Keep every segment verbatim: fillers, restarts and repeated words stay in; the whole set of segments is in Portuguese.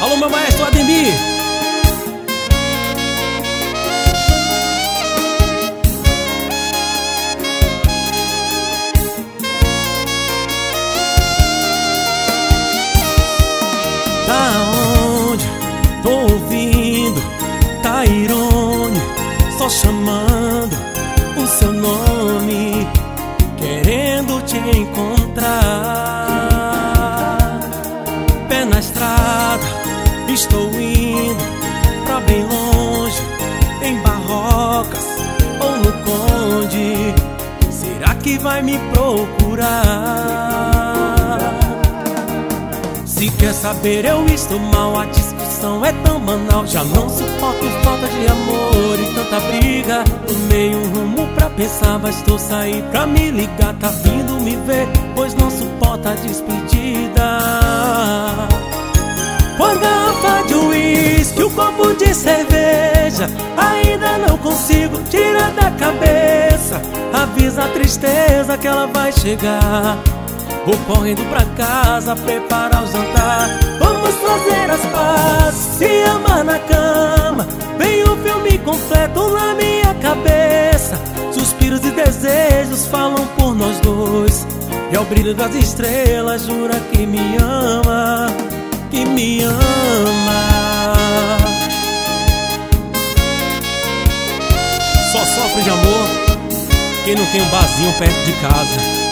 Alô, meu maestro Ademir. Da onde tô ouvindo Tairone só chamando o seu nome, querendo te encontrar. Pé na estrada, estou indo pra bem longe, em Barrocas ou no Conde. Será que vai me procurar? Se quer saber, eu estou mal, a discussão é tão banal. Já não suporto falta de amor e tanta briga. Tomei um rumo pra pensar, bastou sair pra me ligar. Tá vindo me ver, pois não suporta a despedida. Com a garrafa de uísque, o copo de cerveja, ainda não consigo tirar da cabeça. Avisa a tristeza que ela vai chegar. Vou correndo pra casa, preparar o jantar. Vamos fazer as pazes, se amar na cama. Vem o filme completo na minha cabeça. Suspiros e desejos falam por nós dois. E ao brilho das estrelas jura que me ama, que me ama. Só sofre de amor quem não tem um barzinho perto de casa.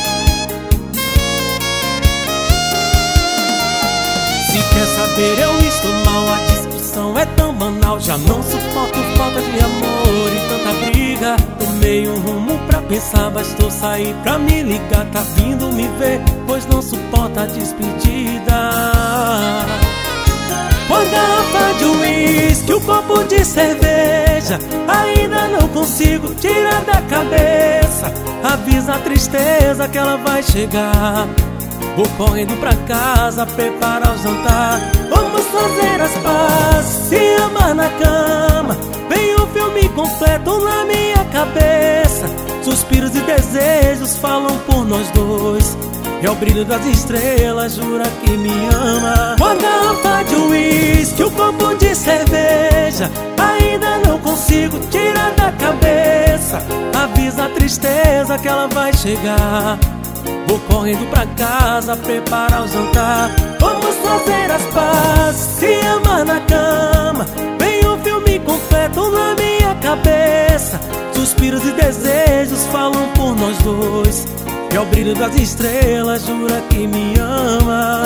Se quer saber, eu estou mal, a discussão é tão banal. Já não suporto falta de amor e tanta briga. Tomei um rumo pra pensar, bastou sair pra me ligar. Tá vindo me ver, pois não suporta a despedida. Com a garrafa de uísque, o copo de cerveja, ainda não consigo tirar da cabeça. Avisa a tristeza que ela vai chegar. Vou correndo pra casa, preparar o jantar. Vamos fazer as pazes, se amar na cama. Vem o filme completo na minha cabeça. Suspiros e desejos falam por nós dois. E ao brilho das estrelas jura que me ama. Com a garrafa de uísque, o copo de cerveja, ainda não consigo tirar da cabeça. Avisa a tristeza que ela vai chegar. Vou correndo pra casa, preparar o jantar. Vamos fazer as pazes, se amar na cama. Vem o filme completo na minha cabeça. Suspiros e desejos falam por nós dois. E ao brilho das estrelas jura que me ama.